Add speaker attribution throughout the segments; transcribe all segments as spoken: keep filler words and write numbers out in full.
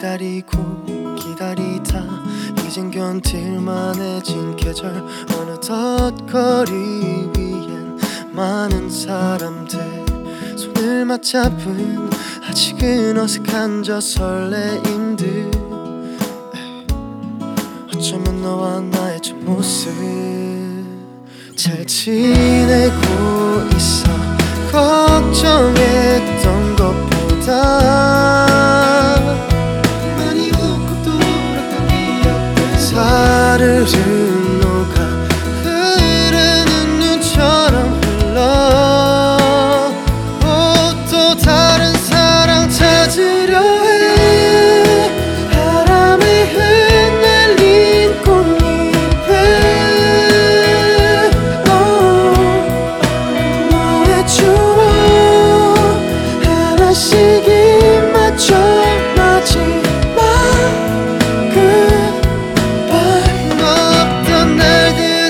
Speaker 1: 기다리고 기다리다 이젠 견딜만해진 계절. 어느덧 거리 위엔 많은 사람들 손을 맞잡은 아직은 어색한 저 설레임들. 어쩌면 너와 나의 첫 모습 잘 지내고 있어. 걱정했던 것보다 많이 웃고 또 울었던 기억들 사르르 녹아 흐르는 눈처럼 흘러. 또 다른 사랑 찾으려 해. 바람에 흩날린 꽃잎에 너의 추억 하나씩 입맞춰 마지막 goodbye. 너 없던 날들의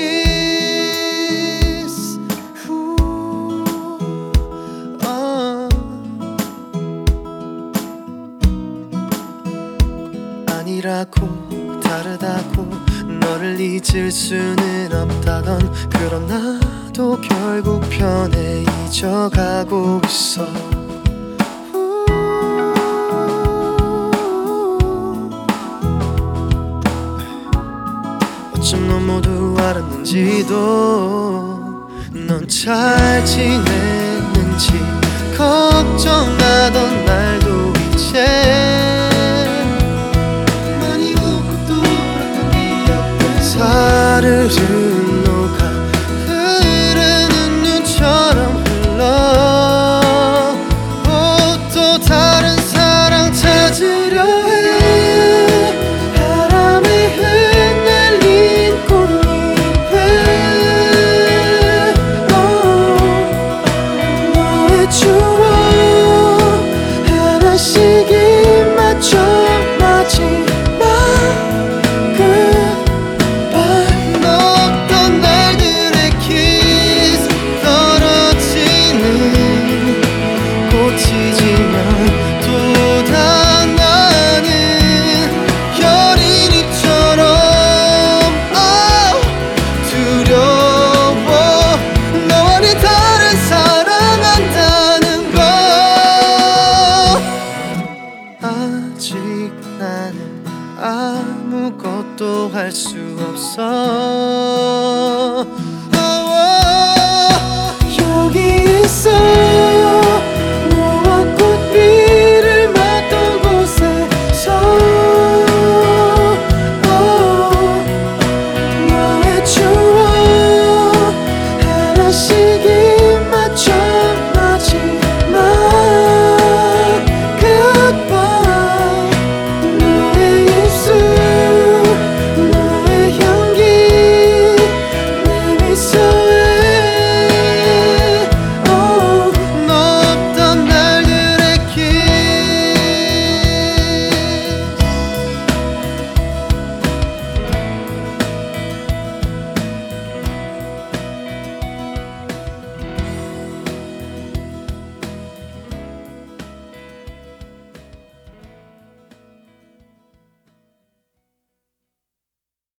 Speaker 1: kiss. 후, 어. 아니라고 다르다고 너를 잊을 수는 없다던 그런 나도 결국 편해 잊어가고 있어. 어쩜 넌 모두 알았는지도 넌 잘 지내는지 걱정하던 날도 이제 많이 웃고 또 울었던 기억들 사르르 녹아 흐르는 눈처럼 흘러. 또 다른 사랑 찾으려 해. 바람에 흩날린 꽃잎에 너의 추억 하나씩 입맞춰 마지막 goodbye. 너 없던 날들의 kiss. 떨어지는 꽃이 지면 또 닿아나는 여린 잎처럼 oh, 두려워. 너와는 다른 사랑한다는 거. 아직 나는 아무것도 할 수 없어.